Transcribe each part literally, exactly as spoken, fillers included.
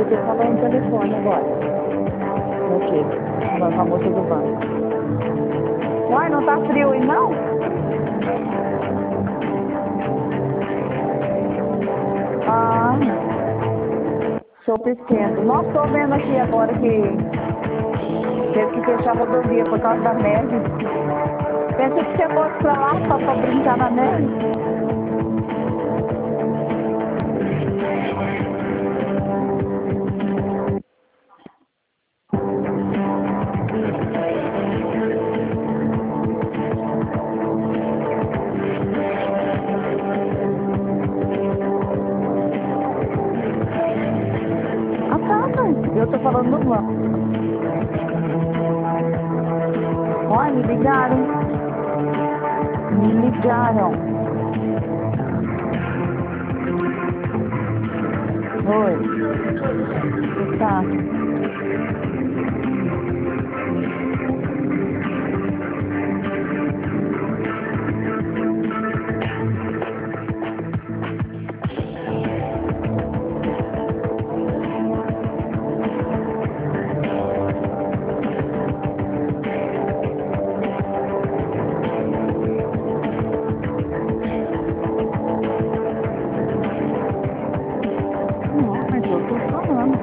Eu tô falando no telefone agora. Ok. Falando com a moça do banco. Uai, não tá frio aí não? Ah, sopa esquenta. Nossa, tô vendo aqui agora que teve que fechar a rodovia por causa da neve. Pensa que você fosse pra lá só pra brincar na neve. Ah, tá, mãe. Eu tô falando no banco. Olha, me ligaram. Me ligaram. Oi. Tá. Não, mas eu tô falando.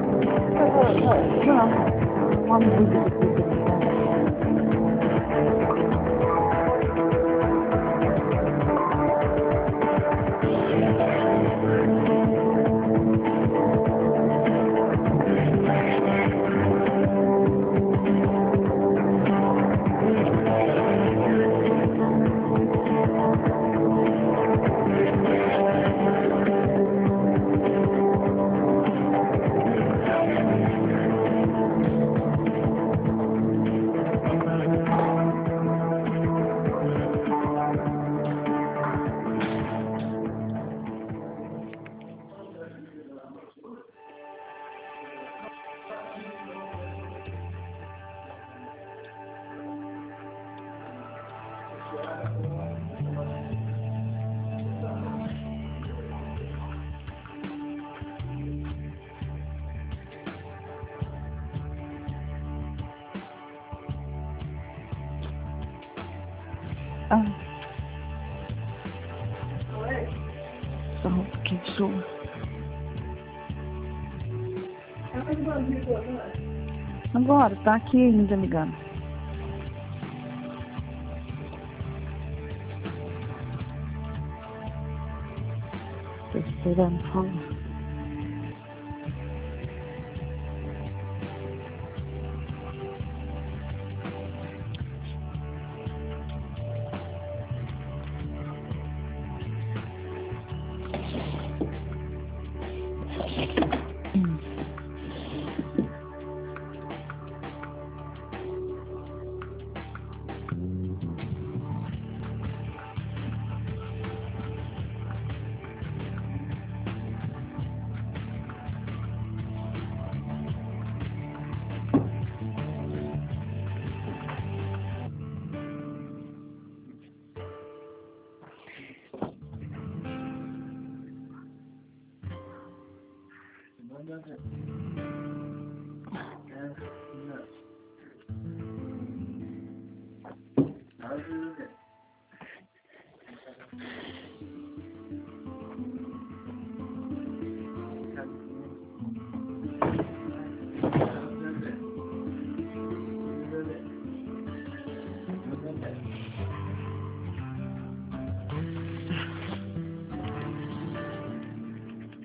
Não. Uma música aqui que eu tô. Ah. Só um pouquinho de chuva. Agora, tá aqui ainda ligando. Tô esperando falar.